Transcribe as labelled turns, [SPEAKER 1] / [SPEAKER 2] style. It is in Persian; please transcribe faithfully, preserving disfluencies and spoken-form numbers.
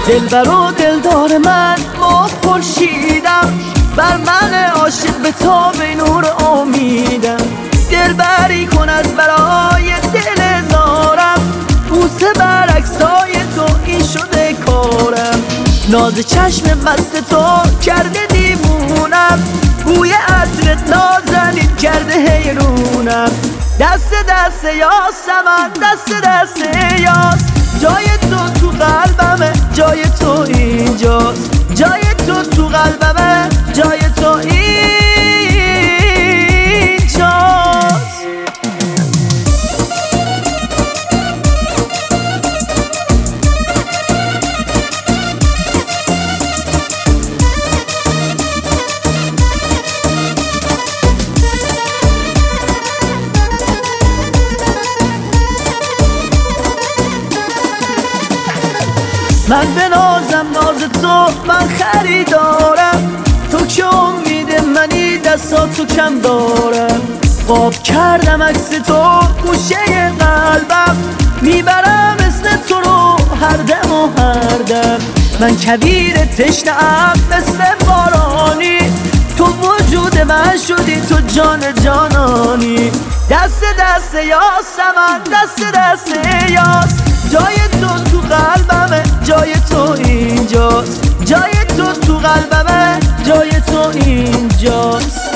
[SPEAKER 1] دلبر و دلدار من ما خورشیدم، بر من عاشق به تاب نور امیدم. دلبری کن از برای دل زارم، بوسه بر عکسای تو این شده کارم. ناز چشم مست تو کرده دیوونم، بوی عطرت نازنین کرده حیرونم. دست دست یاسمن، دست دست یاس، جای تو تو قلبمه، جای تو اینجاست. جای تو تو قلبمه، جای تو اینجاست. من به نازم ناز تو من خریدارم، تو که امید منی دستا تو کم دارم. قاب کردم عکس تو گوشه قلبم، میبرم اسم تو رو هر دم و هر دم. من کویر تشنه‌ام مثل بارانی، تو وجود من شدی تو جان جانانی. دست دست یاسمن، دست دست یاس، جای تو تو قلبمه، جای تو اینجاست. جای تو تو قلبمه، جای تو اینجاست.